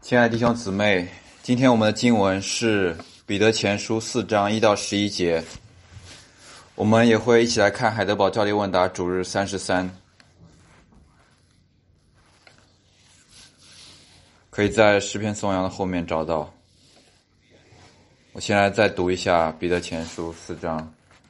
亲爱的弟兄姊妹，今天我们的经文是彼得前书4章1到11节，我们也会一起来看海德堡教理问答主日33，可以在诗篇颂扬的后面找到。我先来再读一下彼得前书4章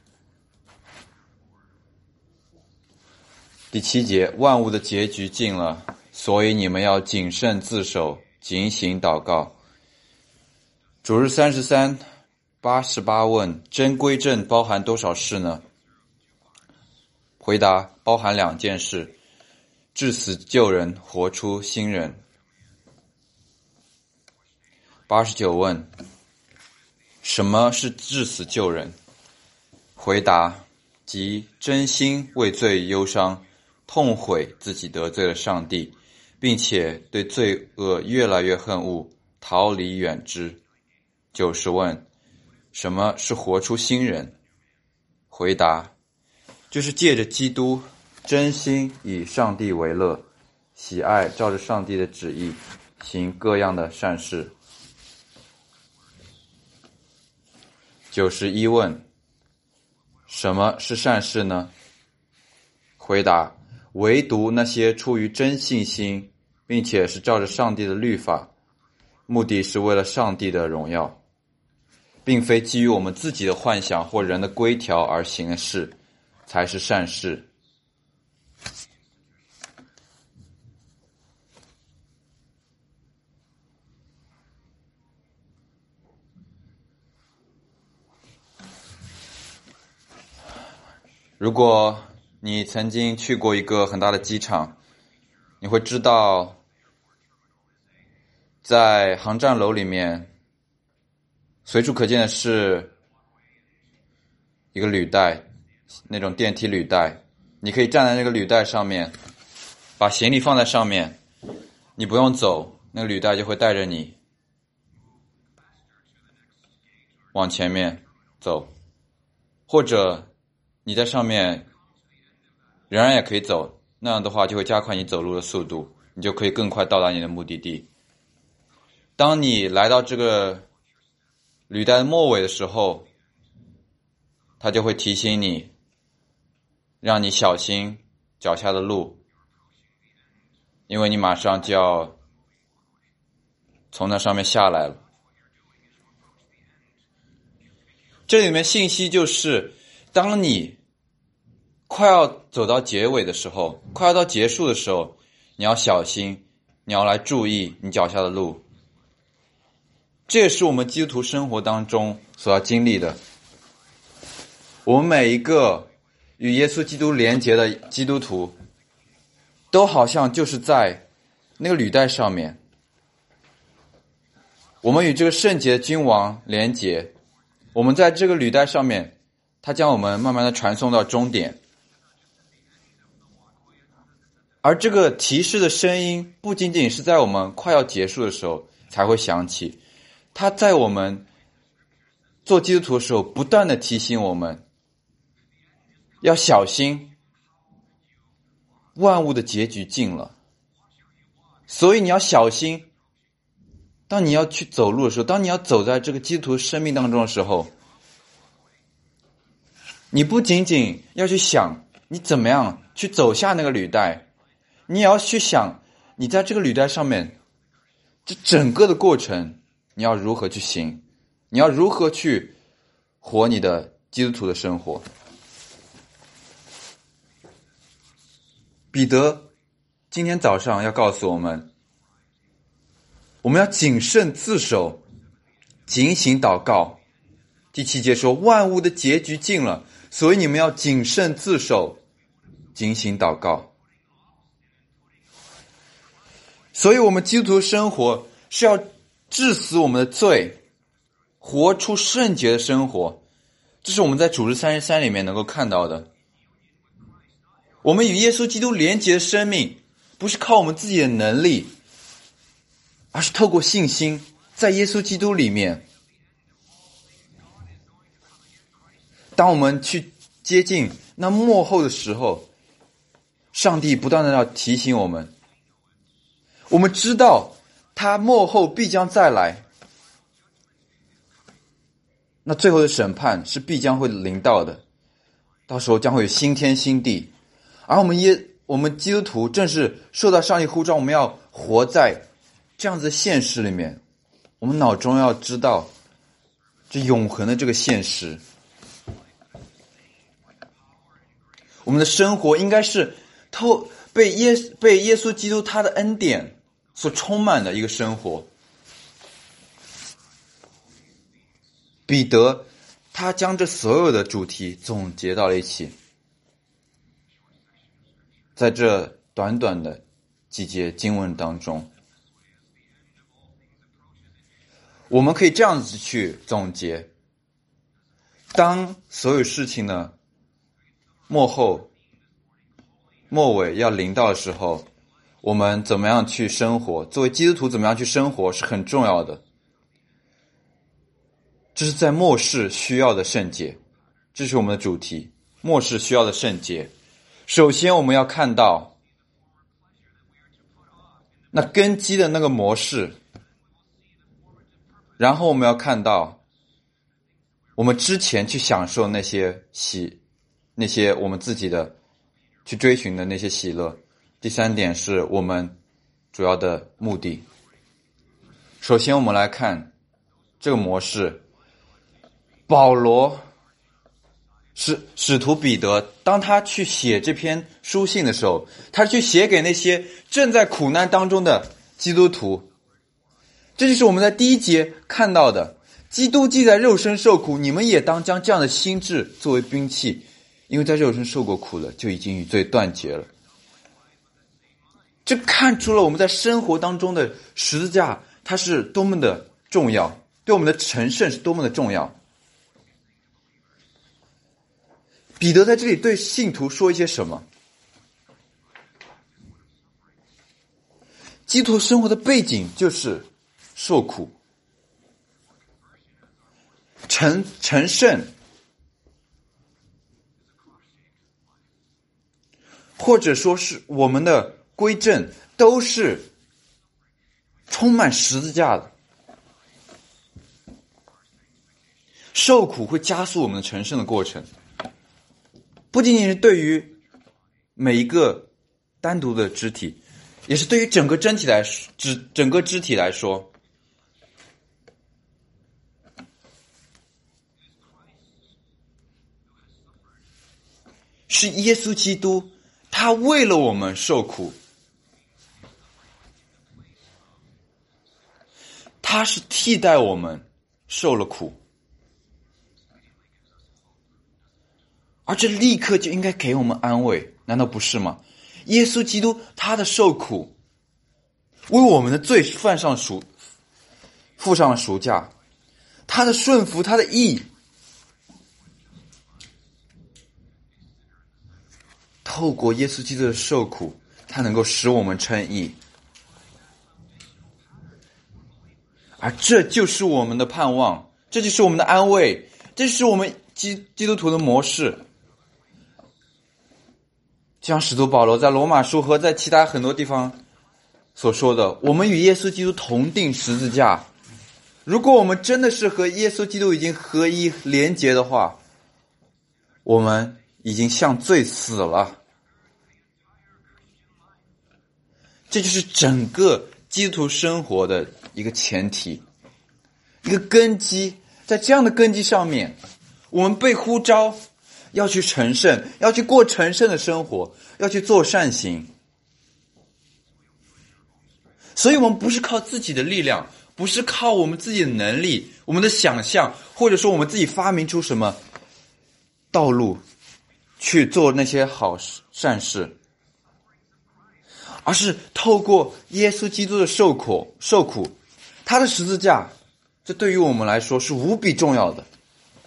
第7节，万物的结局近了，所以你们要谨慎自守，警醒祷告。主日33 88问，真归正包含多少事呢？回答，包含2件事，治死救人，活出新人。89问，什么是治死救人？回答，即真心为罪忧伤，痛悔自己得罪了上帝，并且对罪恶越来越恨恶，逃离远之。90问，什么是活出新人？回答，就是借着基督真心以上帝为乐，喜爱照着上帝的旨意行各样的善事。91问，什么是善事呢？回答，唯独那些出于真信心，并且是照着上帝的律法，目的是为了上帝的荣耀，并非基于我们自己的幻想或人的规条而行的事，才是善事。如果你曾经去过一个很大的机场，你会知道在航站楼里面随处可见的是一个履带，那种电梯履带，你可以站在那个履带上面，把行李放在上面，你不用走，那个履带就会带着你往前面走，或者你在上面仍然也可以走，那样的话就会加快你走路的速度，你就可以更快到达你的目的地。当你来到这个履带的末尾的时候，它就会提醒你，让你小心脚下的路，因为你马上就要从那上面下来了。这里面信息就是，当你快要走到结尾的时候，快要到结束的时候，你要小心，你要来注意你脚下的路。这也是我们基督徒生活当中所要经历的。我们每一个与耶稣基督连结的基督徒，都好像就是在那个履带上面。我们与这个圣洁的君王连结，我们在这个履带上面，他将我们慢慢的传送到终点。而这个提示的声音不仅仅是在我们快要结束的时候才会响起，它在我们做基督徒的时候不断的提醒我们要小心，万物的结局近了。所以你要小心，当你要去走路的时候，当你要走在这个基督徒生命当中的时候，你不仅仅要去想你怎么样去走下那个履带，你也要去想你在这个履带上面这整个的过程你要如何去行，你要如何去活你的基督徒的生活。彼得今天早上要告诉我们，我们要谨慎自守，警醒祷告。第7节说，万物的结局近了，所以你们要谨慎自守，警醒祷告。所以我们基督徒生活是要治死我们的罪，活出圣洁的生活。这是我们在主日33里面能够看到的。我们与耶稣基督连结的生命，不是靠我们自己的能力，而是透过信心，在耶稣基督里面。当我们去接近那末后的时候，上帝不断的要提醒我们，我们知道他末后必将再来，那最后的审判是必将会临到的，到时候将会有新天新地。而我们基督徒正是受到上帝呼召，我们要活在这样子的现实里面，我们脑中要知道这永恒的这个现实。我们的生活应该是被耶稣基督他的恩典所充满的一个生活。彼得他将这所有的主题总结到了一起，在这短短的几节经文当中，我们可以这样子去总结：当所有事情呢末尾要临到的时候，我们怎么样去生活，作为基督徒怎么样去生活是很重要的。这是在末世需要的圣洁，这是我们的主题，末世需要的圣洁。首先我们要看到那根基的那个模式，然后我们要看到我们之前去享受那些我们自己的去追寻的那些喜乐。第三点是我们主要的目的。首先我们来看这个模式，保罗使徒彼得，当他去写这篇书信的时候，他去写给那些正在苦难当中的基督徒。这就是我们在第一节看到的，基督既在肉身受苦，你们也当将这样的心志作为兵器，因为在肉身受过苦了，就已经与罪断绝了。这看出了我们在生活当中的十字架它是多么的重要，对我们的成圣是多么的重要。彼得在这里对信徒说一些什么？基督徒生活的背景就是受苦，成圣，或者说是我们的归正，都是充满十字架的。受苦会加速我们的成圣的过程，不仅仅是对于每一个单独的肢体，也是对于整个肢体来说。是耶稣基督，他为了我们受苦，他是替代我们受了苦，而这立刻就应该给我们安慰，难道不是吗？耶稣基督他的受苦，为我们的罪付上了赎价，他的顺服，他的义，透过耶稣基督的受苦，他能够使我们称义，而这就是我们的盼望，这就是我们的安慰，这是我们基督徒的模式。就像使徒保罗在罗马书和在其他很多地方所说的，我们与耶稣基督同定十字架。如果我们真的是和耶稣基督已经合一连结的话，我们已经向罪死了。这就是整个基督徒生活的一个前提，一个根基。在这样的根基上面，我们被呼召要去成圣，要去过成圣的生活，要去做善行。所以我们不是靠自己的力量，不是靠我们自己的能力，我们的想象，或者说我们自己发明出什么道路去做那些好善事，而是透过耶稣基督的受苦，他的十字架，这对于我们来说是无比重要的。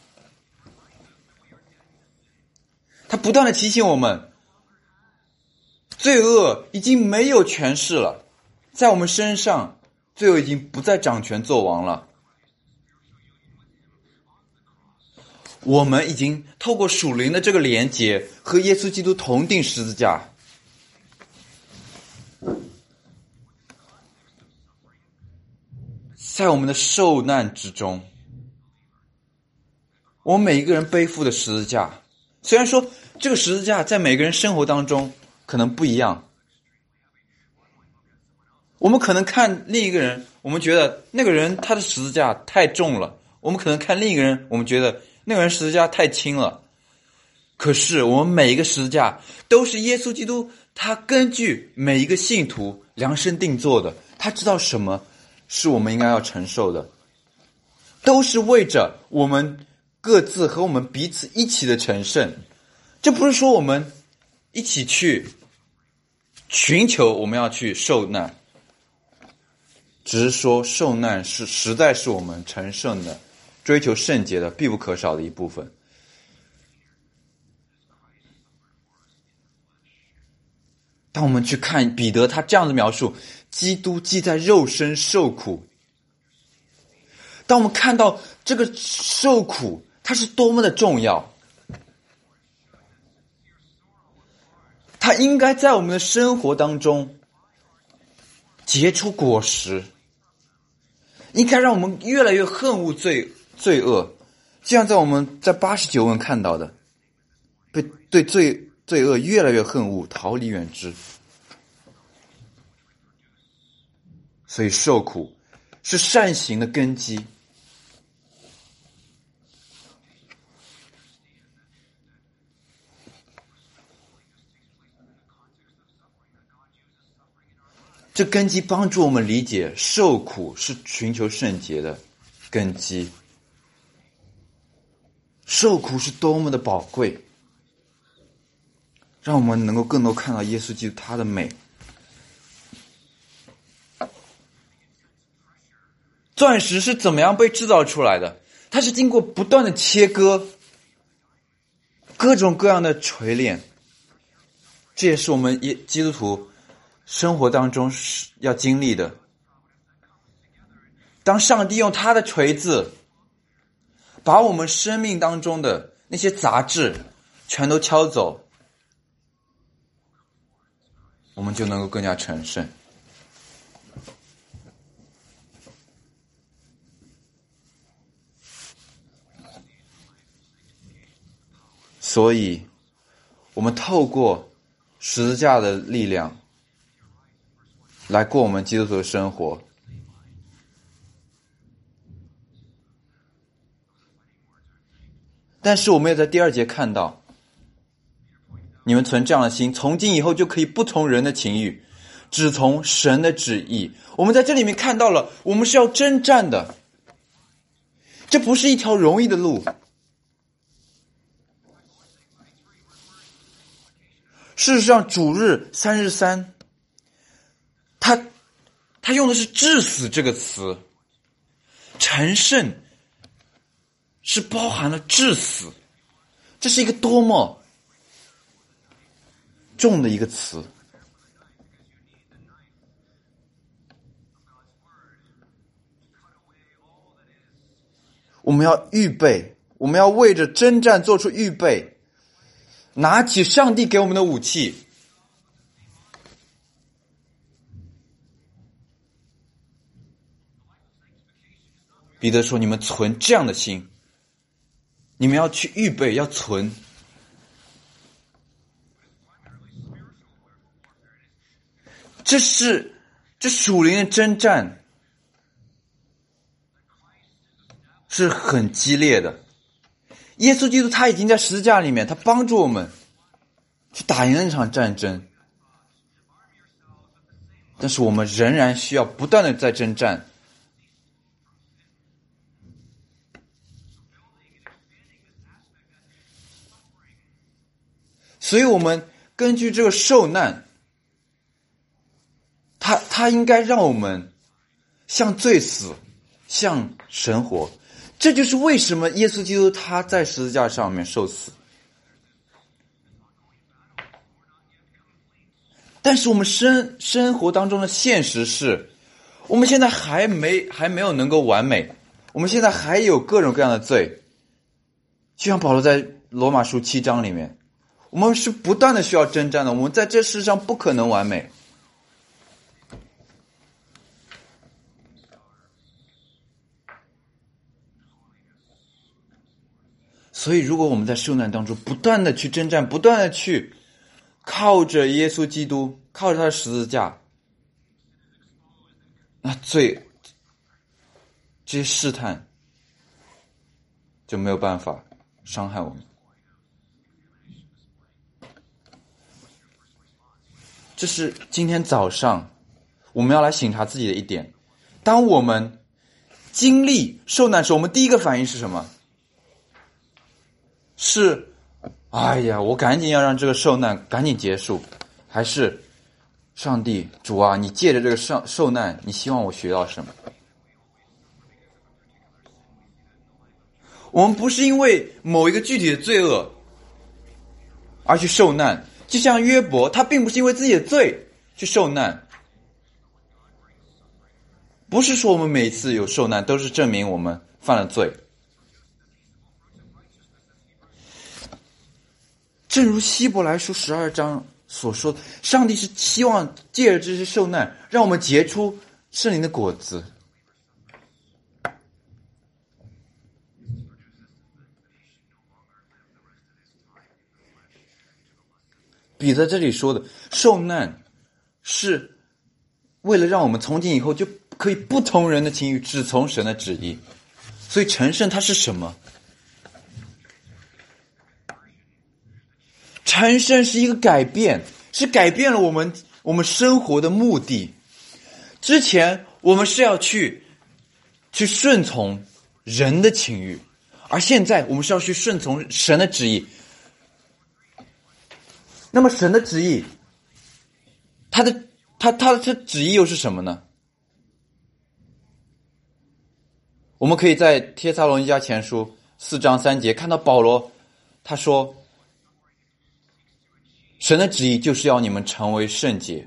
他不断的提醒我们，罪恶已经没有权势了，在我们身上，罪恶已经不再掌权作王了。我们已经透过属灵的这个连结，和耶稣基督同定十字架。 在我们的受难之中，我们每一个人背负的十字架，虽然说这个十字架在每个人生活当中可能不一样，我们可能看另一个人，我们觉得那个人他的十字架太重了，我们可能看另一个人，我们觉得那个人十字架太轻了。可是我们每一个十字架都是耶稣基督他根据每一个信徒量身定做的，他知道什么是我们应该要承受的，都是为着我们各自和我们彼此一起的成圣。这不是说我们一起去寻求我们要去受难，只是说受难是实在是我们成圣的追求圣洁的必不可少的一部分。当我们去看彼得他这样的描述，基督既在肉身受苦，当我们看到这个受苦它是多么的重要，它应该在我们的生活当中结出果实，应该让我们越来越恨恶罪恶，就像我们在89问看到的，对罪恶越来越恨恶，逃离远之。所以受苦是善行的根基。这根基帮助我们理解受苦是寻求圣洁的根基，受苦是多么的宝贵，让我们能够更多看到耶稣基督他的美。钻石是怎么样被制造出来的？它是经过不断的切割，各种各样的锤炼，这也是我们基督徒生活当中要经历的。当上帝用他的锤子把我们生命当中的那些杂质全都敲走，我们就能够更加成圣。所以我们透过十字架的力量来过我们基督徒的生活。但是我们也在第2节看到，你们存这样的心，从今以后就可以不从人的情欲，只从神的旨意。我们在这里面看到了，我们是要征战的，这不是一条容易的路。事实上主日3日3，他用的是致死这个词，成圣是包含了致死，这是一个多么重的一个词。我们要预备，我们要为着征战做出预备，拿起上帝给我们的武器。彼得说，你们存这样的心，你们要去预备，要存。这属灵的征战是很激烈的。耶稣基督他已经在十字架里面，他帮助我们去打赢那场战争，但是我们仍然需要不断的在征战。所以我们根据这个受难，他应该让我们向罪死，向神活。这就是为什么耶稣基督他在十字架上面受死。但是我们生活当中的现实是，我们现在还没有能够完美，我们现在还有各种各样的罪。就像保罗在罗马书7章里面，我们是不断的需要征战的，我们在这世上不可能完美。 所以如果我们在受难当中不断的去征战，不断的去靠着耶稣基督，靠着他的十字架，那这些试探就没有办法伤害我们。这是今天早上我们要来省察自己的一点。当我们经历受难时，我们第一个反应是什么？是哎呀，我赶紧要让这个受难赶紧结束，还是上帝主啊，你借着这个受难，你希望我学到什么？我们不是因为某一个具体的罪恶而去受难，就像约伯，他并不是因为自己的罪去受难。不是说我们每一次有受难都是证明我们犯了罪。正如希伯来书12章所说，上帝是期望借着这些受难，让我们结出圣灵的果子。彼得这里说的受难，是为了让我们从今以后就可以不从人的情欲，只从神的旨意。所以成圣它是什么？成圣是一个改变，是改变了我们生活的目的。之前我们是要去顺从人的情欲，而现在我们是要去顺从神的旨意。那么神的旨意，他的旨意又是什么呢？我们可以在帖撒罗尼迦前书4章3节看到保罗他说，神的旨意就是要你们成为圣洁。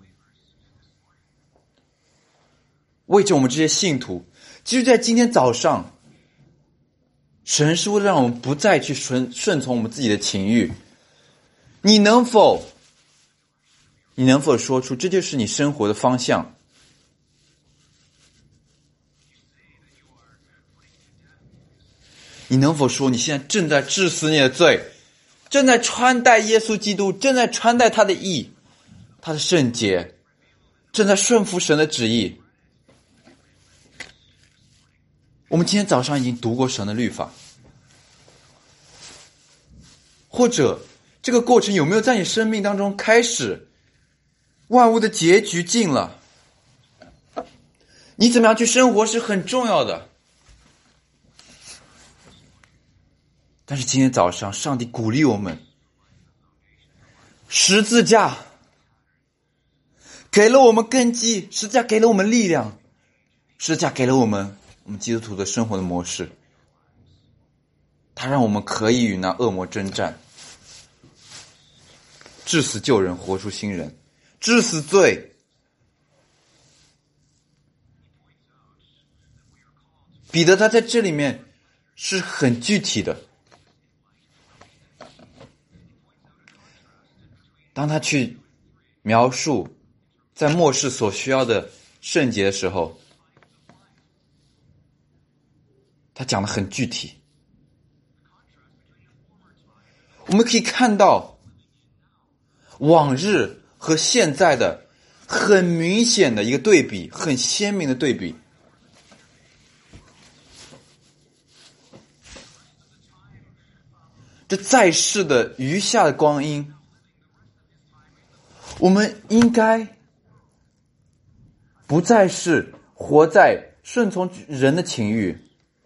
为着我们这些信徒，其实在今天早上，神是为了让我们不再去顺从我们自己的情欲。你能否说出这就是你生活的方向？你能否说你现在正在治死你的罪，正在穿戴耶稣基督，正在穿戴他的义，他的圣洁，正在顺服神的旨意？我们今天早上已经读过神的律法，或者这个过程有没有在你生命当中开始？万物的结局近了，你怎么样去生活是很重要的。但是今天早上上帝鼓励我们，十字架给了我们根基，十字架给了我们力量，十字架给了我们基督徒的生活的模式。它让我们可以与那恶魔征战，治死旧人，活出新人，治死罪。彼得他在这里面是很具体的，当他去描述在末世所需要的圣洁的时候，他讲得很具体。我们可以看到往日和现在的很明显的一个对比，很鲜明的对比。这在世的余下的光阴，我们应该不再是活在顺从人的情欲。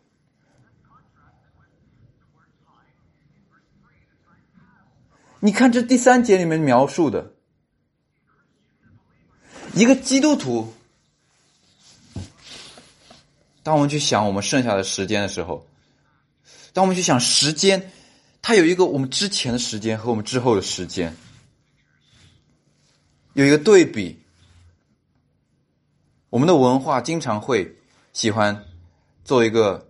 你看这第3节里面描述的一个基督徒，当我们去想我们剩下的时间的时候，当我们去想时间，它有一个我们之前的时间和我们之后的时间，有一个对比。我们的文化经常会喜欢做一个，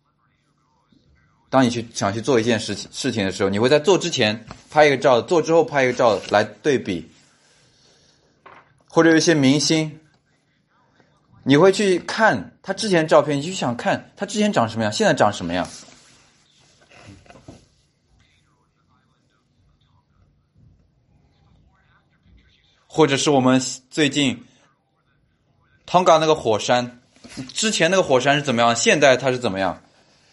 当你想去做一件事情的时候，你会在做之前拍一个照，做之后拍一个照来对比。或者有一些明星，你会去看他之前的照片，你就想看他之前长什么样，现在长什么样。 或者是我们最近汤嘎那个火山，之前那个火山是怎么样，现在它是怎么样，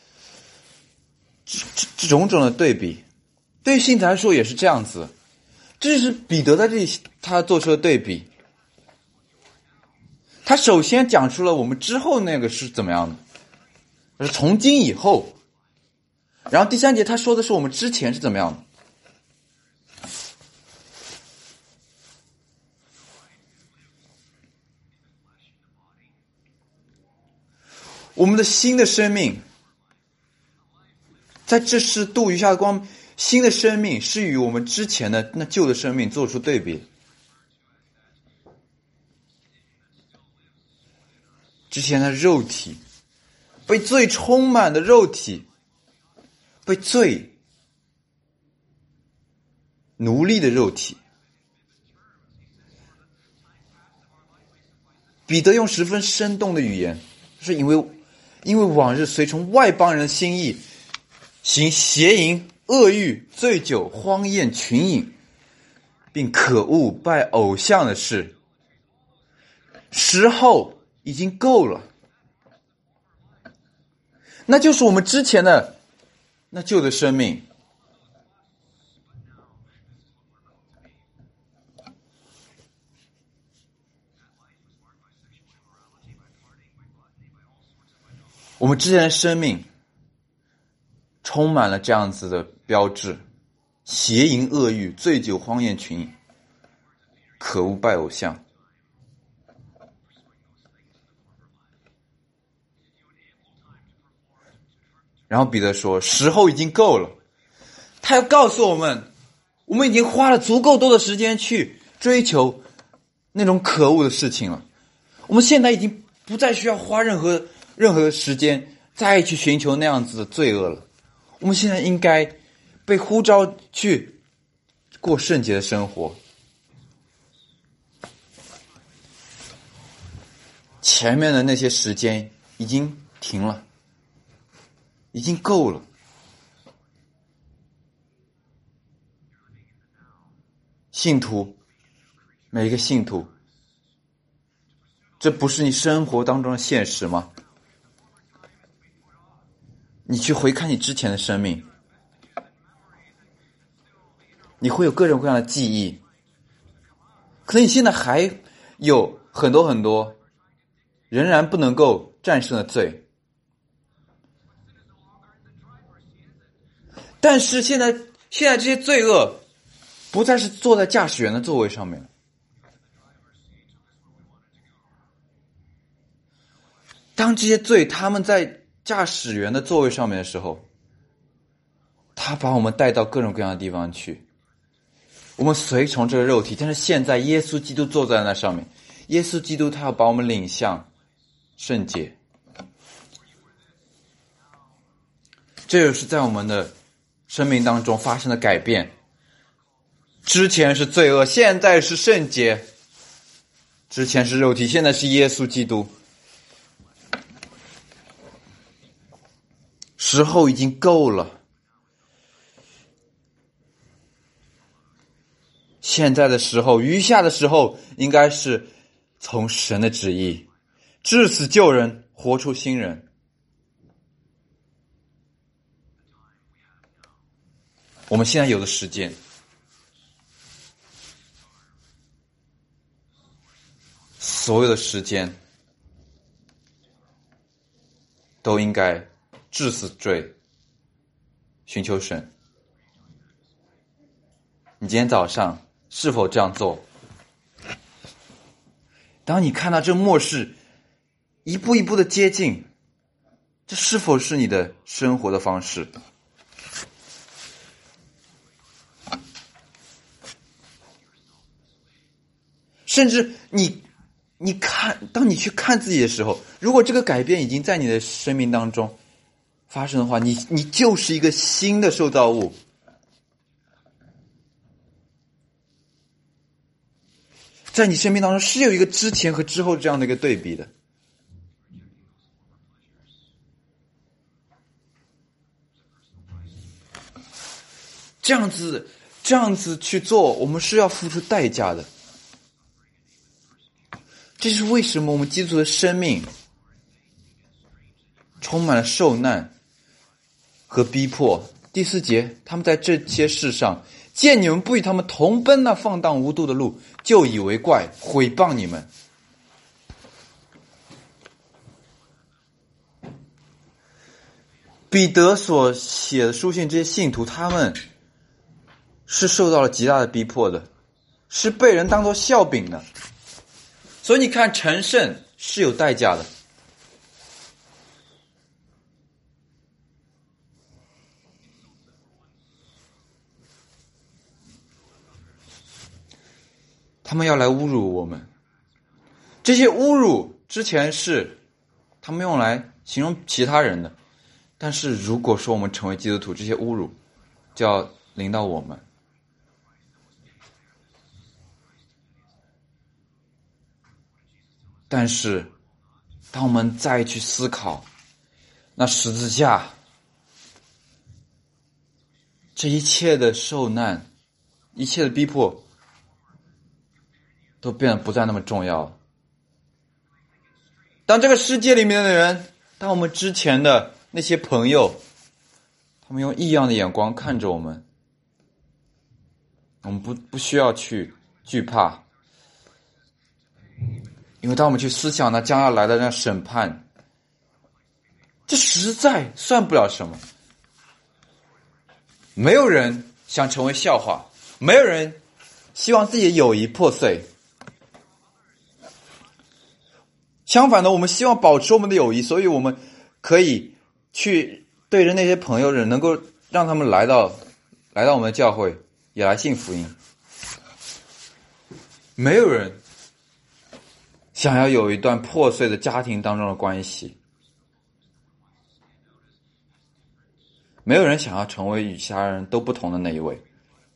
这种种的对比，对于信徒来说也是这样子。这是彼得在这里他做出的对比。他首先讲出了我们之后那个是怎么样的，是从今以后。然后第3节他说的是我们之前是怎么样的。我们的新的生命，在这世度余下的光，新的生命是与我们之前的那旧的生命做出对比。之前的肉体，被罪充满的肉体，被罪奴隶的肉体。彼得用十分生动的语言，是因为往日随从外邦人的心意，行邪淫、恶欲、醉酒、荒宴、群饮，并可恶拜偶像的事，时候已经够了。那就是我们之前的那旧的生命。我们之前的生命充满了这样子的标志：邪淫、恶欲、醉酒、荒宴、群饮，可恶拜偶像。然后彼得说时候已经够了，他要告诉我们，我们已经花了足够多的时间去追求那种可恶的事情了，我们现在已经不再需要花任何的时间再去寻求那样子的罪恶了。我们现在应该被呼召去过圣洁的生活。前面的那些时间已经停了，已经够了。信徒，每一个信徒，这不是你生活当中的现实吗？你去回看你之前的生命，你会有各种各样的记忆，可能你现在还有很多仍然不能够战胜的罪，但是现在这些罪恶不再是坐在驾驶员的座位上面了。当这些罪他们在驾驶员的座位上面的时候，他把我们带到各种各样的地方去。我们随从这个肉体，但是现在耶稣基督坐在那上面，耶稣基督他要把我们领向圣洁。这就是在我们的生命当中发生的改变。之前是罪恶，现在是圣洁；之前是肉体，现在是耶稣基督。时候已经够了，现在的时候，余下的时候，应该是从神的旨意，治死旧人，活出新人。我们现在有的时间，所有的时间都应该治死罪，寻求神。你今天早上是否这样做？当你看到这末世一步一步的接近，这是否是你的生活的方式？甚至你看，当你去看自己的时候，如果这个改变已经在你的生命当中发生的话，你就是一个新的受造物。在你生命当中是有一个之前和之后这样的一个对比的。这样子去做，我们是要付出代价的。 这是为什么我们基督徒的生命充满了受难和逼迫。第4节，他们在这些事上见你们不与他们同奔那放荡无度的路，就以为怪，毁谤你们。彼得所写的书信，这些信徒他们是受到了极大的逼迫的，是被人当作笑柄的。所以你看，成圣是有代价的。他们要来侮辱我们，这些侮辱之前是他们用来形容其他人的，但是如果说我们成为基督徒，这些侮辱就要临到我们。但是当我们再去思考那十字架这一切的受难，一切的逼迫都变得不再那么重要了。当这个世界里面的人，当我们之前的那些朋友，他们用异样的眼光看着我们，我们不需要去惧怕，因为当我们去思想那将要来的那审判，这实在算不了什么。没有人想成为笑话，没有人希望自己的友谊破碎。相反的，我们希望保持我们的友谊，所以我们可以去对着那些朋友人，能够让他们来到我们的教会，也来信福音。没有人想要有一段破碎的家庭当中的关系，没有人想要成为与其他人都不同的那一位，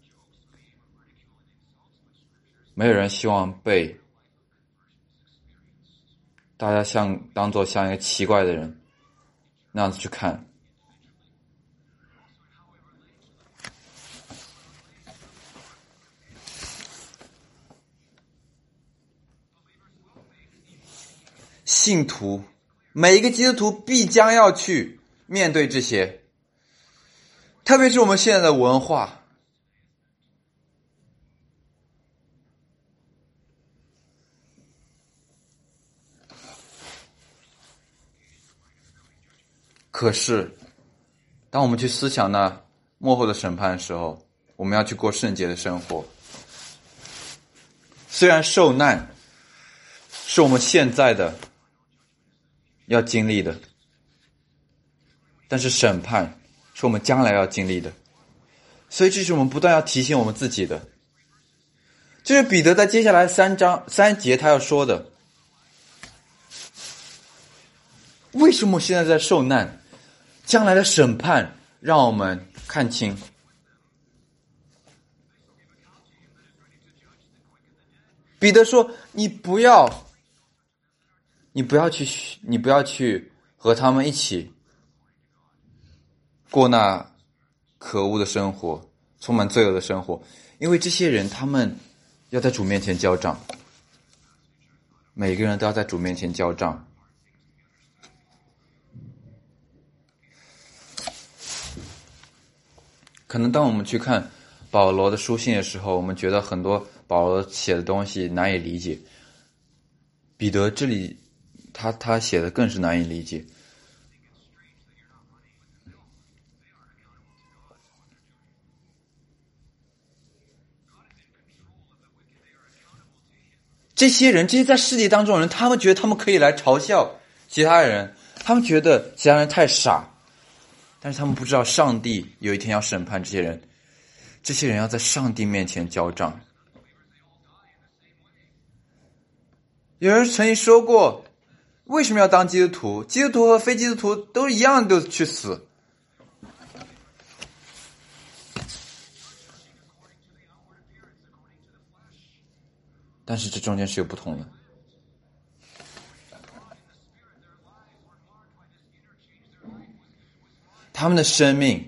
没有人希望被大家当作像一个奇怪的人那样子去看。信徒，每一个基督徒必将要去面对这些，特别是我们现在的文化。可是当我们去思想那末后的审判的时候，我们要去过圣洁的生活。虽然受难是我们现在的要经历的，但是审判是我们将来要经历的。所以这是我们不断要提醒我们自己的。这是彼得在接下来3节他要说的。为什么我现在在受难？将来的审判让我们看清。彼得说，你不要去和他们一起过那可恶的生活，充满罪恶的生活，因为这些人他们要在主面前交账，每个人都要在主面前交账。可能当我们去看保罗的书信的时候，我们觉得很多保罗写的东西难以理解，彼得这里他写的更是难以理解。这些在世界当中的人，他们觉得他们可以来嘲笑其他人，他们觉得其他人太傻，但是他们不知道上帝有一天要审判这些人，这些人要在上帝面前交账。有人曾经说过，为什么要当基督徒？基督徒和非基督徒都一样，都去死。但是这中间是有不同的。他们的生命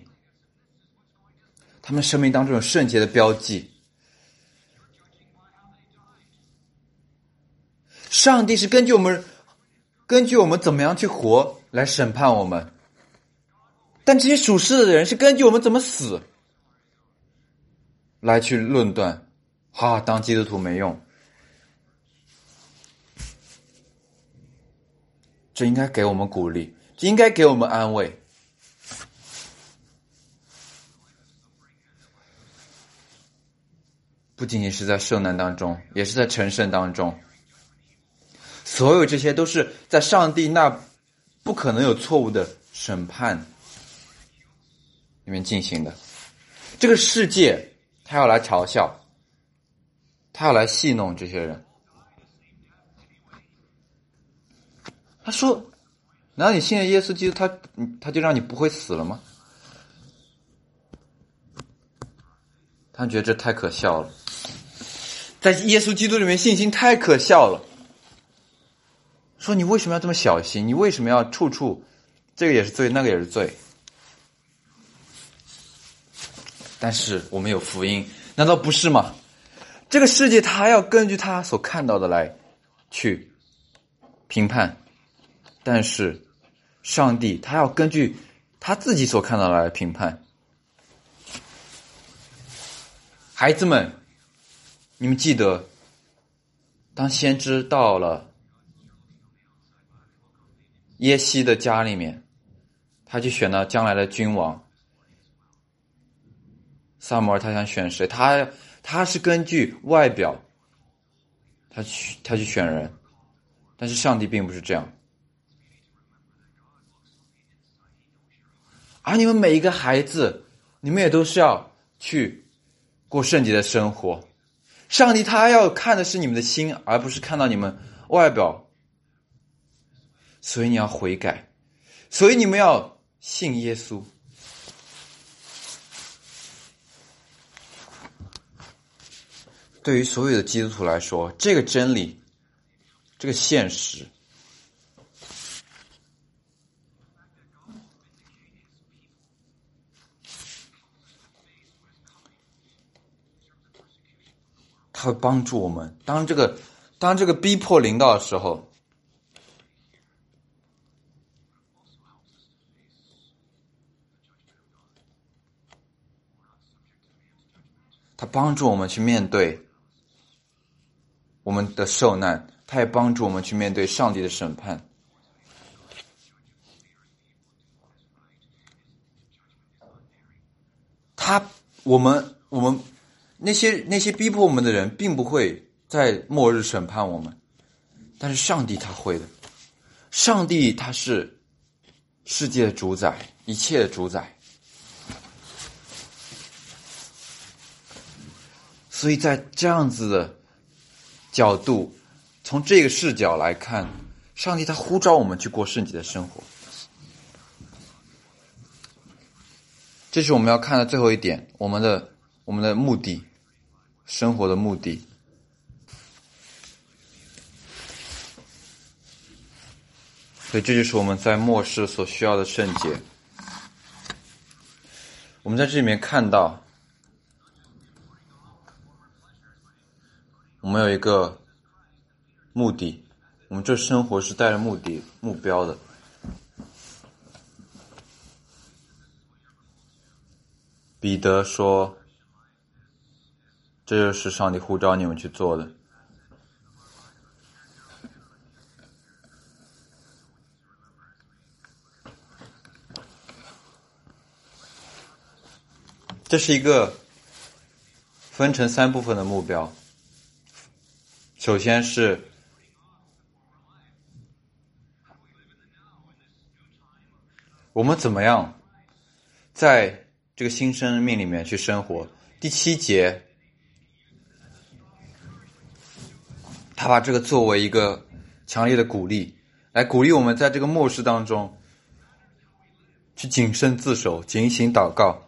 当中有圣洁的标记。 上帝是根据我们怎么样去活来审判我们，但这些属世的人是根据我们怎么死来去论断。当基督徒没用，这应该给我们鼓励，这应该给我们安慰。不仅仅是在受难当中，也是在成圣当中，所有这些都是在上帝那不可能有错误的审判里面进行的。这个世界他要来嘲笑，他要来戏弄这些人。他说，难道你信了耶稣基督，他就让你不会死了吗？他觉得这太可笑了，在耶稣基督里面信心太可笑了。说你为什么要这么小心？你为什么要处处这个也是罪，那个也是罪？但是我们有福音，难道不是吗？这个世界他还要根据他所看到的来去评判，但是上帝他要根据他自己所看到的来评判。孩子们，你们记得，当先知到了耶西的家里面，他去选了将来的君王。撒母耳他想选谁？他是根据外表，他去选人，但是上帝并不是这样。而你们每一个孩子，你们也都是要去过圣洁的生活。上帝他要看的是你们的心，而不是看到你们外表。所以你要悔改，所以你们要信耶稣。对于所有的基督徒来说，这个真理，这个现实，它会帮助我们。当这个逼迫临到的时候，它帮助我们去面对我们的受难，它也帮助我们去面对上帝的审判。我们那些逼迫我们的人，并不会在末日审判我们，但是上帝他会的。上帝他是世界的主宰，一切的主宰。所以在这样子的角度，从这个视角来看，上帝他呼召我们去过圣洁的生活。这是我们要看的最后一点，我们的目的，生活的目的。所以这就是我们在末世所需要的圣洁。我们在这里面看到，我们有一个目的，我们这生活是带着目标的。彼得说，这就是上帝呼召你们去做的。这是一个分成3部分的目标。首先是我们怎么样在这个新生命里面去生活。第7节，他把这个作为一个强烈的鼓励，来鼓励我们在这个末世当中去谨慎自守，警醒祷告。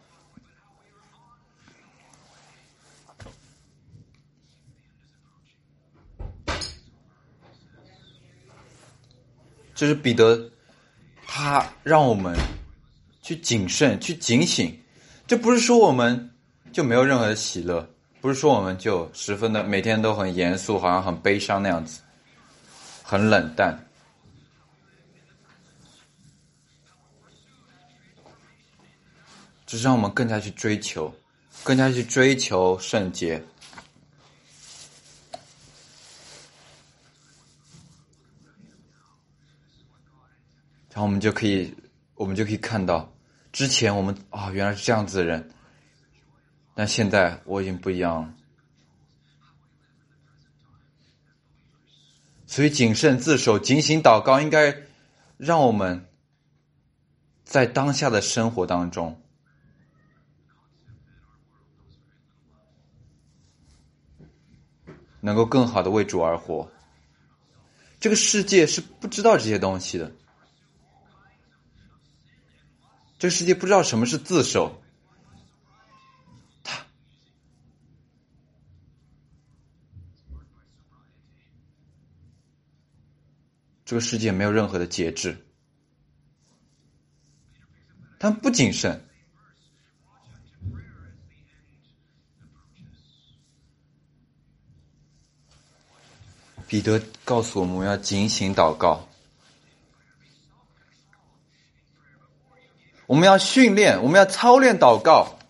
这是彼得，他让我们去谨慎，去警醒。这不是说我们就没有任何的喜乐，不是说我们就十分的每天都很严肃，好像很悲伤那样子。 很冷淡。只是让我们更加去追求圣洁。然后我们就可以看到，之前我们原来是这样子的人，但现在我已经不一样了。所以谨慎自守、警醒祷告，应该让我们在当下的生活当中，能够更好的为主而活。这个世界是不知道这些东西的，这个世界不知道什么是自守，这个世界没有任何的节制，他们不谨慎。彼得告诉我们要警醒祷告，我们要训练，我们要操练祷告。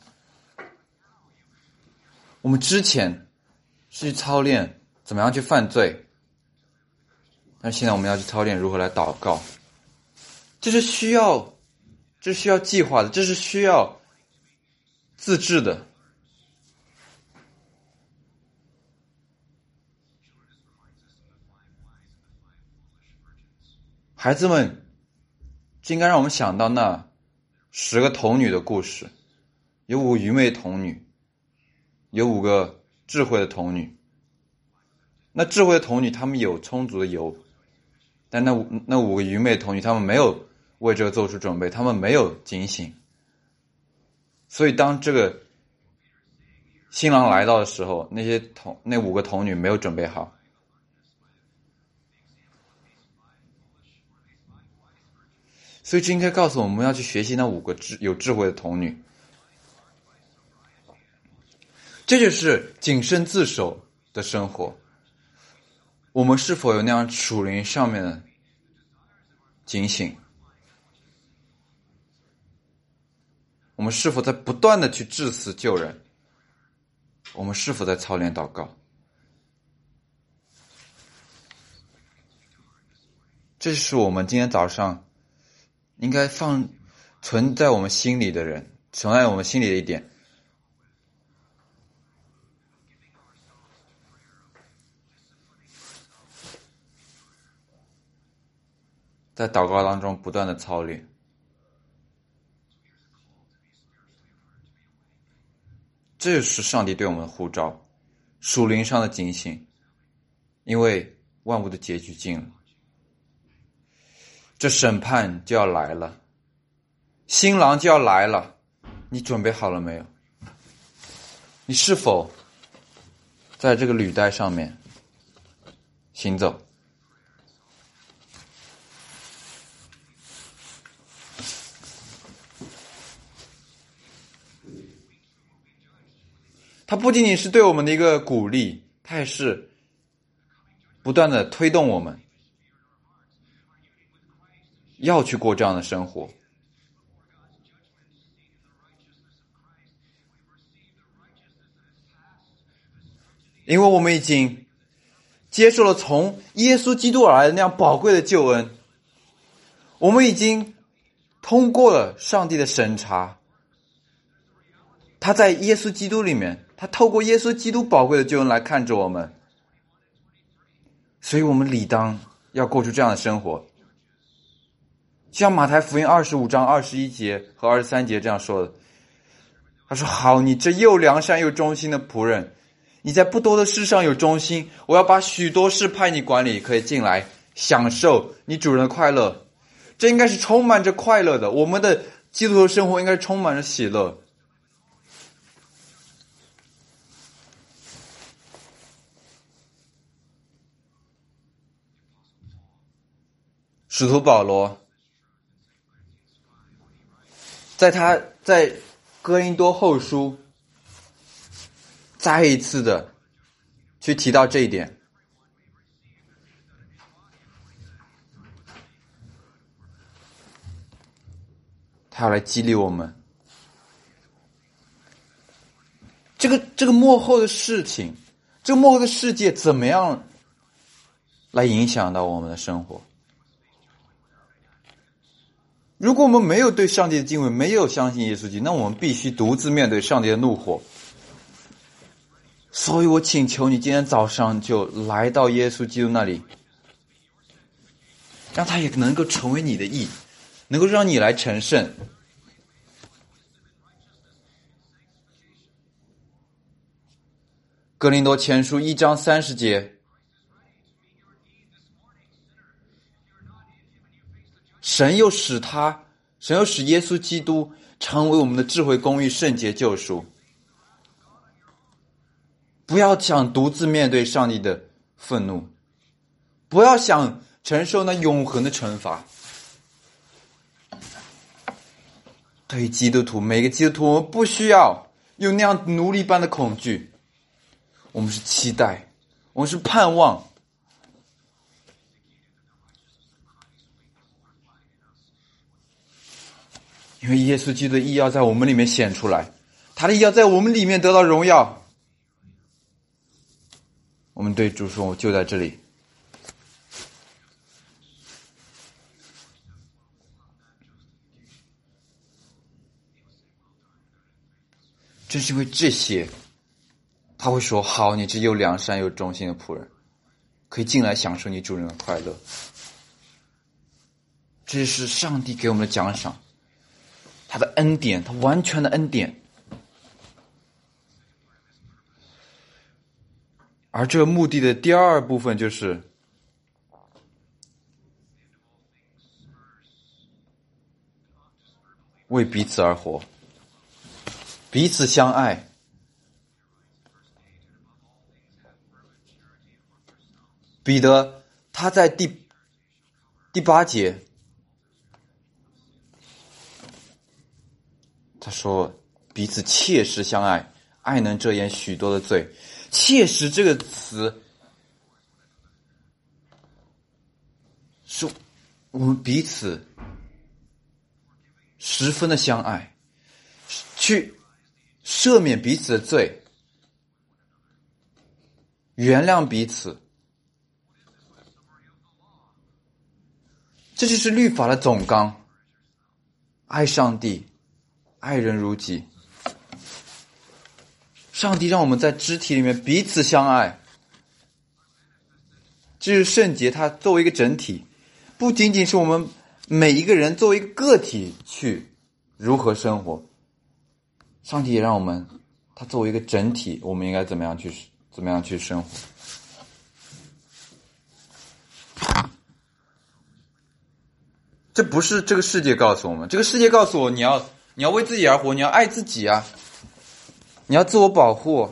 我们之前是去操练怎么样去犯罪，但是现在我们要去操练如何来祷告。这是需要计划的，这是需要自制的。孩子们，这应该让我们想到那10个童女的故事，有5个愚昧童女，有5个智慧的童女。那智慧的童女她们有充足的油，但那5个愚昧的童女她们没有为这个做出准备，她们没有警醒。所以当这个新郎来到的时候，那5个童女没有准备好。所以这应该告诉我们要去学习那5个有智慧的童女。这就是谨慎自守的生活。我们是否有那样属灵上面的警醒？我们是否在不断的去致死救人？我们是否在操练祷告？这是我们今天早上应该存在我们心里的一点。在祷告当中不断的操练。这就是上帝对我们的呼召，属灵上的警醒，因为万物的结局近了，这审判就要来了，新郎就要来了，你准备好了没有？你是否在这个履带上面行走？它不仅仅是对我们的一个鼓励，它也是不断的推动我们要去过这样的生活。因为我们已经接受了从耶稣基督而来的那样宝贵的救恩，我们已经通过了上帝的审查，他在耶稣基督里面，他透过耶稣基督宝贵的救恩来看着我们，所以我们理当要过出这样的生活。像马太福音25章21节和23节这样说的，他说：好，你这又良善又忠心的仆人，你在不多的事上有忠心，我要把许多事派你管理，可以进来享受你主人的快乐。这应该是充满着快乐的，我们的基督徒生活应该是充满着喜乐。使徒保罗在哥林多后书再一次的去提到这一点。 他要来激励我们。这个幕后的事情，这个幕后的世界怎么样来影响到我们的生活？如果我们没有对上帝的敬畏，没有相信耶稣基督，那我们必须独自面对上帝的怒火。所以我请求你今天早上就来到耶稣基督那里，让他也能够成为你的义，能够让你来成圣。哥林多前书1章30节，神又使耶稣基督成为我们的智慧、公义、圣洁、救赎。不要想独自面对上帝的愤怒，不要想承受那永恒的惩罚。对于基督徒，每个基督徒，我们不需要有那样奴隶般的恐惧，我们是期待，我们是盼望。因为耶稣基督的义要在我们里面显出来，他的义要在我们里面得到荣耀。我们对主说，我就在这里。正是因为这些，他会说，好，你这又良善又忠心的仆人，可以进来享受你主人的快乐。这是上帝给我们的奖赏，他的恩典，他完全的恩典。而这个目的的第二部分就是为彼此而活，彼此相爱。彼得他在第8节，他说彼此切实相爱，爱能遮掩许多的罪。切实这个词是我们彼此十分的相爱，去赦免彼此的罪，原谅彼此。这就是律法的总纲，爱上帝，爱人如己。上帝让我们在肢体里面彼此相爱，这是圣洁，它作为一个整体，不仅仅是我们每一个人作为一个个体去如何生活，上帝也让我们，他作为一个整体，我们应该怎么样去生活。这不是这个世界告诉我们，这个世界告诉我，你要为自己而活，你要爱自己啊，你要自我保护。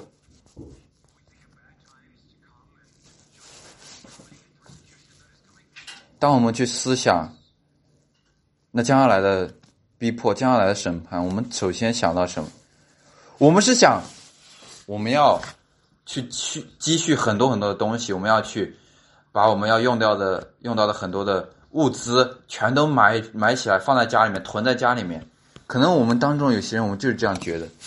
当我们去思想那将要来的逼迫，将要来的审判，我们首先想到什么？我们是想我们要去积蓄很多很多的东西，我们要去把我们要用到的很多的物资全都买起来，放在家里面，囤在家里面。可能我们当中有些人，我们就是这样觉得。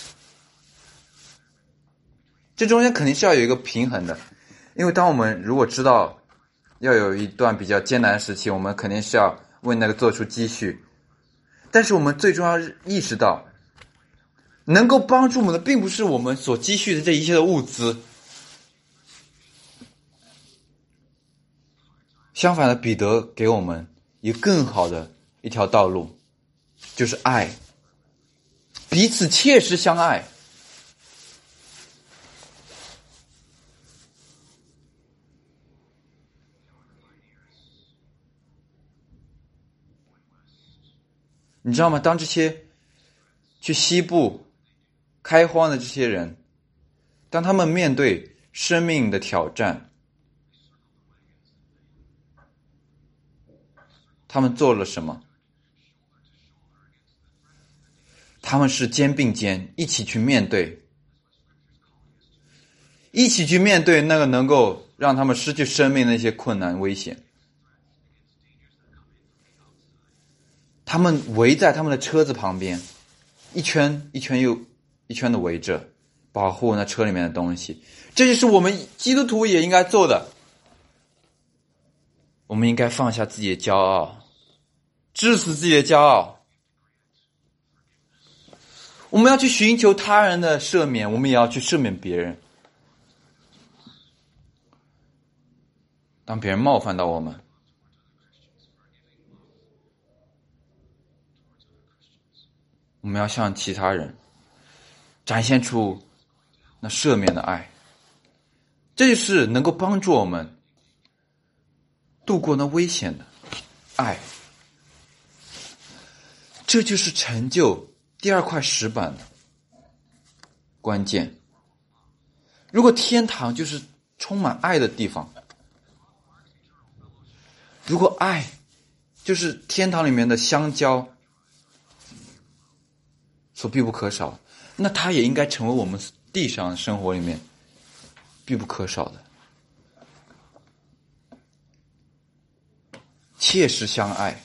这中间肯定是要有一个平衡的，因为当我们如果知道要有一段比较艰难的时期，我们肯定是要为那个做出积蓄。但是我们最终要意识到，能够帮助我们的并不是我们所积蓄的这一切的物资。相反的，彼得给我们一个更好的一条道路，就是爱，彼此切实相爱。你知道吗？当这些去西部开荒的这些人，当他们面对生命的挑战，他们做了什么？他们是肩并肩一起去面对，一起去面对那个能够让他们失去生命的一些困难危险。 他们围在他们的车子旁边，一圈一圈又一圈的围着，保护那车里面的东西。这就是我们基督徒也应该做的。我们应该放下自己的骄傲，治死自己的骄傲。我们要去寻求他人的赦免，我们也要去赦免别人。当别人冒犯到我们，我们要向其他人展现出那赦免的爱，这就是能够帮助我们度过那危险的爱。这就是成就第二块石板的关键。如果天堂就是充满爱的地方，如果爱就是天堂里面的香蕉所必不可少，那它也应该成为我们地上生活里面必不可少的。切实相爱，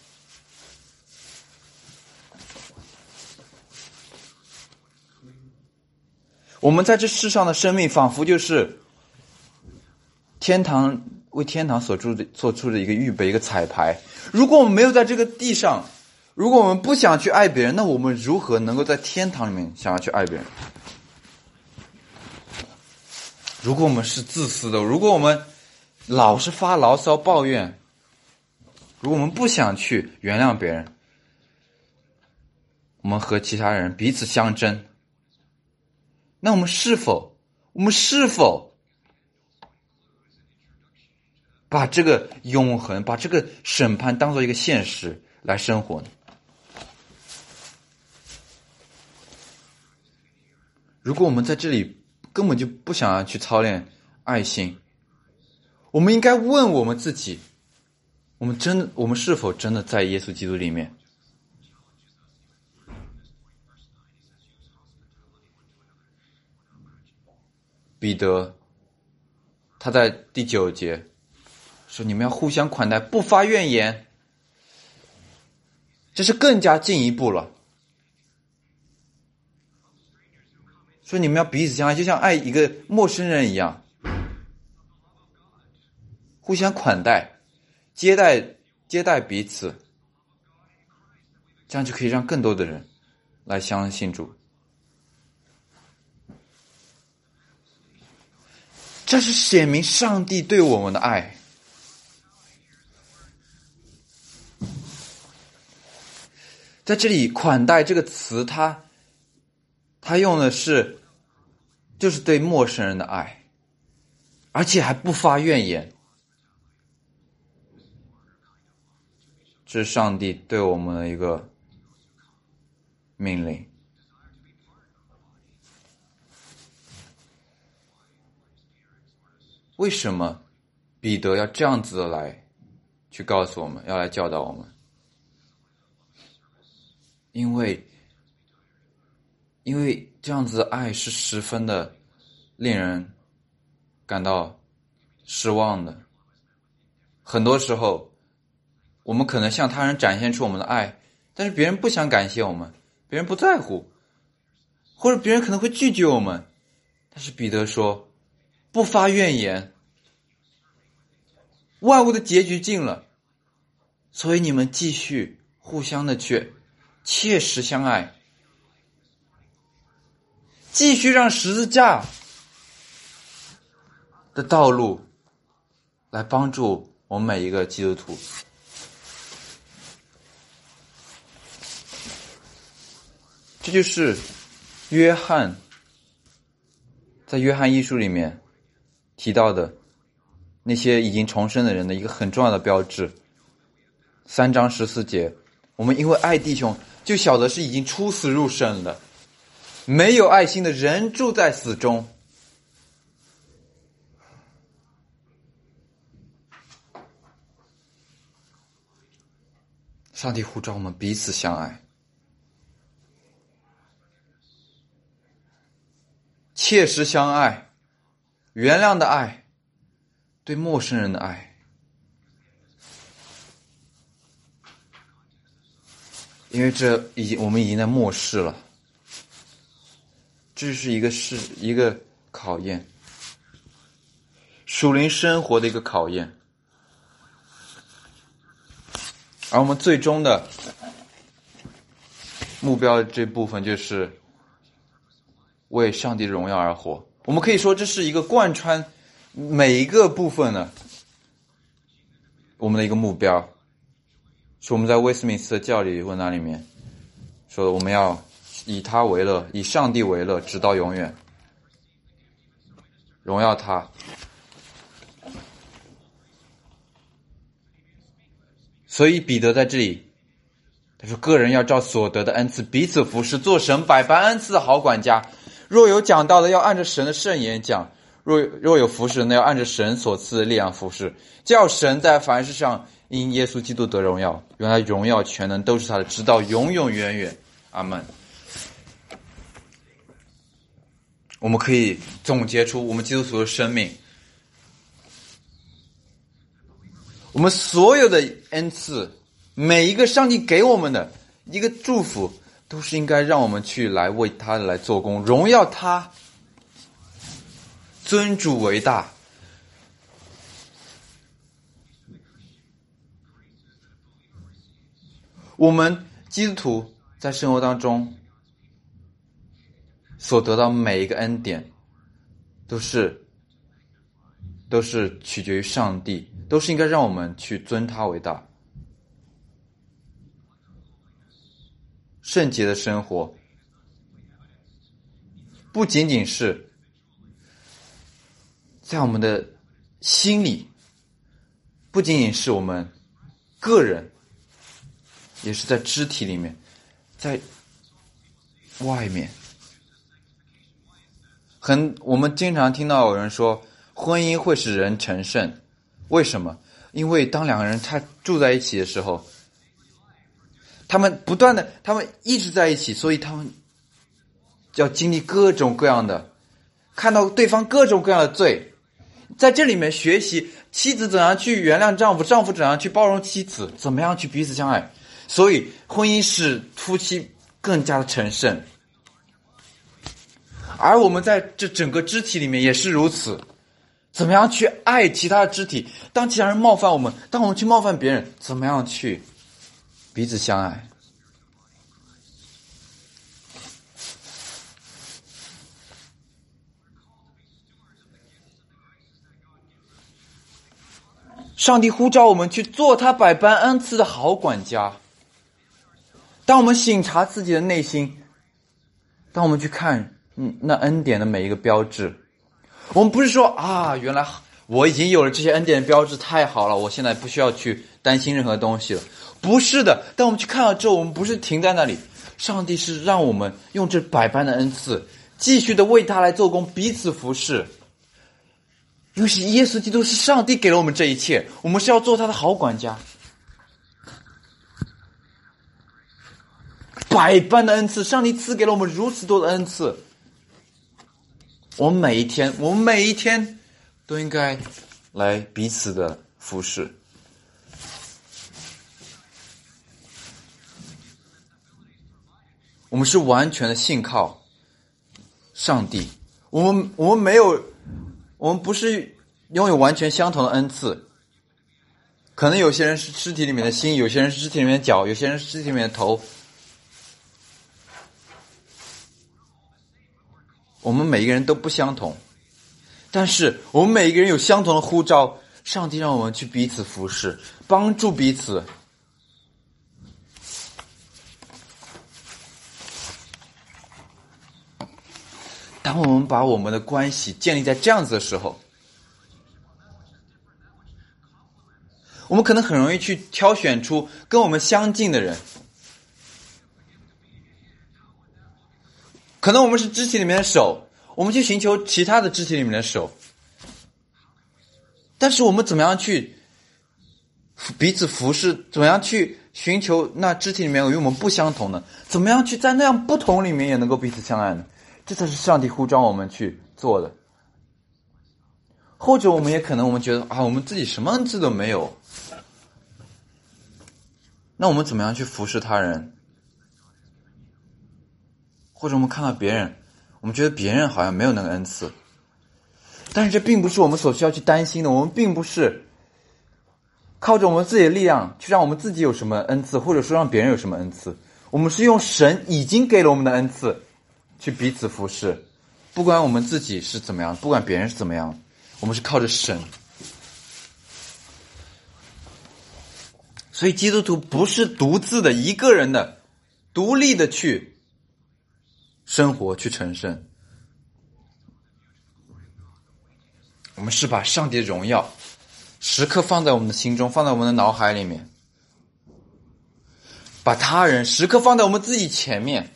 我们在这世上的生命仿佛就是天堂为天堂所做出的一个预备，一个彩排。如果我们没有在这个地上，如果我们不想去爱别人，那我们如何能够在天堂里面想要去爱别人？如果我们是自私的，如果我们老是发牢骚抱怨，如果我们不想去原谅别人，我们和其他人彼此相争，那我们是否把这个永恒，把这个审判当作一个现实来生活呢？如果我们在这里根本就不想要去操练爱心，我们应该问我们自己，我们是否真的在耶稣基督里面？彼得他在第9节说，你们要互相款待，不发怨言。这是更加进一步了，说你们要彼此相爱，就像爱一个陌生人一样，互相款待，接待彼此，这样就可以让更多的人来相信主。这是显明上帝对我们的爱。在这里款待这个词，他用的是就是对陌生人的爱，而且还不发怨言。这是上帝对我们的一个命令。为什么彼得要这样子的来去告诉我们，要来教导我们？因为这样子的爱是十分的令人感到失望的。很多时候我们可能向他人展现出我们的爱，但是别人不想感谢我们，别人不在乎，或者别人可能会拒绝我们。但是彼得说，不发怨言，万物的结局尽了，所以你们继续互相的去切实相爱，继续让十字架的道路来帮助我们每一个基督徒。这就是约翰在约翰一书里面提到的那些已经重生的人的一个很重要的标志。3章14节，我们因为爱弟兄，就晓得是已经出死入生了。没有爱心的人住在死中。上帝呼召我们彼此相爱，切实相爱，原谅的爱，对陌生人的爱。 因为我们已经在末世了，这是一个考验，属灵生活的一个考验。而我们最终的目标这部分就是为上帝荣耀而活。我们可以说这是一个贯穿每一个部分的我们的一个目标，是我们在威斯敏斯特教理论坛里面说我们要以他为乐，以上帝为乐，直到永远，荣耀他。所以彼得在这里他说，个人要照所得的恩赐彼此服侍，做神百般恩赐的好管家。若有讲道的，要按着神的圣言讲；若有服侍的，要按着神所赐的力量服侍，叫神在凡事上因耶稣基督得荣耀。原来荣耀全能都是他的，直到永永远远。阿们。我们可以总结出我们基督徒的生命，我们所有的恩赐，每一个上帝给我们的一个祝福，都是应该让我们去来为他来做工，荣耀他，尊主为大。我们基督徒在生活当中所得到每一个恩典，都是取决于上帝，都是应该让我们去尊他为大。圣洁的生活不仅仅是在我们的心里，不仅仅是我们个人，也是在肢体里面，在外面。我们经常听到有人说婚姻会使人成圣，为什么？因为当两个人他住在一起的时候，他们一直在一起，所以他们要经历各种各样的，看到对方各种各样的罪，在这里面学习妻子怎样去原谅丈夫，丈夫怎样去包容妻子，怎么样去彼此相爱。所以婚姻使夫妻更加的成圣。而我们在这整个肢体里面也是如此，怎么样去爱其他的肢体，当其他人冒犯我们，当我们去冒犯别人，怎么样去彼此相爱。上帝呼召我们去做他百般恩赐的好管家。当我们省察自己的内心，当我们去看那恩典的每一个标志，我们不是说原来我已经有了这些恩典的标志，太好了，我现在不需要去担心任何东西了。不是的，当我们去看了之后，我们不是停在那里，上帝是让我们用这百般的恩赐继续的为他来做工，彼此服侍。因为是耶稣基督，是上帝给了我们这一切，我们是要做他的好管家。百般的恩赐，上帝赐给了我们如此多的恩赐，我们每一天都应该来彼此的服侍。我们是完全的信靠上帝，我们不是拥有完全相同的恩赐，可能有些人是肢体里面的心，有些人是肢体里面的脚，有些人是肢体里面的头。我们每一个人都不相同，但是我们每一个人有相同的呼召，上帝让我们去彼此服侍，帮助彼此。当我们把我们的关系建立在这样子的时候，我们可能很容易去挑选出跟我们相近的人。可能我们是肢体里面的手，我们去寻求其他的肢体里面的手，但是我们怎么样去彼此服侍，怎么样去寻求那肢体里面与我们不相同的，怎么样去在那样不同里面也能够彼此相爱呢？这才是上帝呼召我们去做的。或者我们也可能觉得我们自己什么恩赐都没有，那我们怎么样去服侍他人？ 或者我们看到别人，我们觉得别人好像没有那个恩赐，但是这并不是我们所需要去担心的。我们并不是靠着我们自己的力量去让我们自己有什么恩赐，或者说让别人有什么恩赐。我们是用神已经给了我们的恩赐去彼此服侍，不管我们自己是怎么样，不管别人是怎么样，我们是靠着神。所以基督徒不是独自的一个人的独立的去生活去成圣，我们是把上帝的荣耀时刻放在我们的心中，放在我们的脑海里面，把他人时刻放在我们自己前面。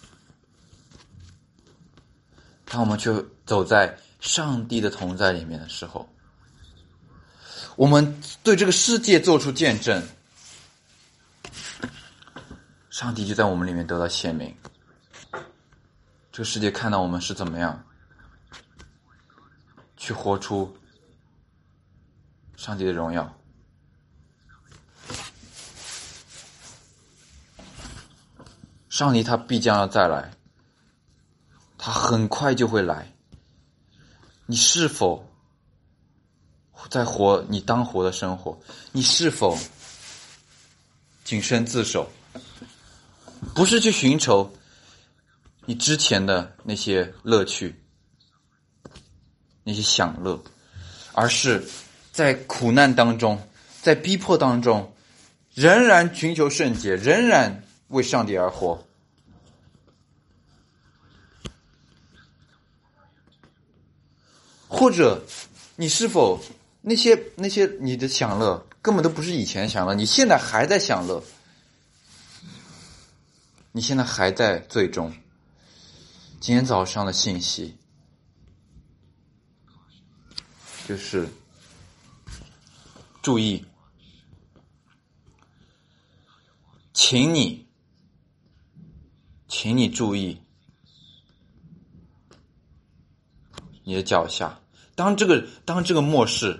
当我们去走在上帝的同在里面的时候，我们对这个世界做出见证，上帝就在我们里面得到显明，这个世界看到我们是怎么样去活出上帝的荣耀。上帝他必将要再来，他很快就会来。你是否在活你当活的生活？你是否谨慎自守？不是去寻求你之前的那些乐趣，那些享乐，而是在苦难当中，在逼迫当中，仍然寻求圣洁，仍然为上帝而活。或者你是否那些你的享乐根本都不是以前享乐，你现在还在享乐，你现在还在罪中。今天早上的信息就是注意，请你注意你的脚下。当这个末世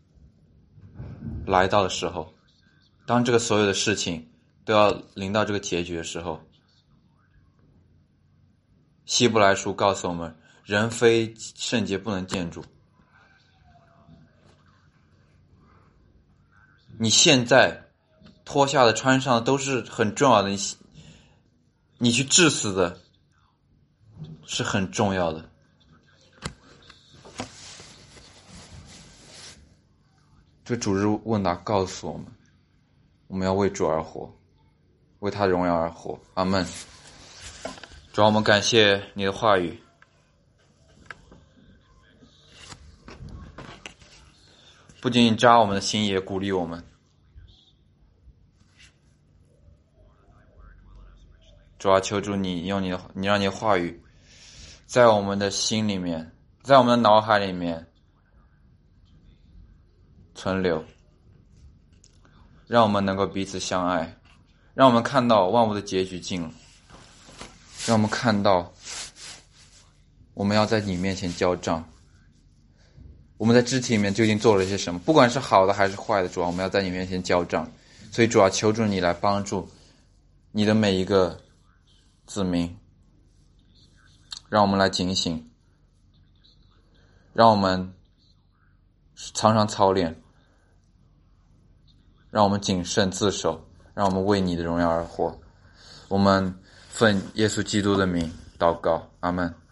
来到的时候，当这个所有的事情都要临到这个结局的时候，希伯来书告诉我们，人非圣洁不能见主。你现在脱下的穿上的都是很重要的，你去致死的是很重要的。这主日问答告诉我们，我们要为主而活，为他荣耀而活。阿们。主啊，我们感谢你的话语，不仅仅扎我们的心，也鼓励我们。主啊，求主你用你让你的话语在我们的心里面，在我们的脑海里面存留，让我们能够彼此相爱，让我们看到万物的结局近了，让我们看到我们要在你面前交账，我们在肢体里面究竟做了些什么，不管是好的还是坏的，主啊，我们要在你面前交账。所以主啊，求主你来帮助你的每一个子民，让我们来警醒，让我们常常操练，让我们谨慎自守，让我们为你的荣耀而活。我们奉耶稣基督的名祷告，阿们。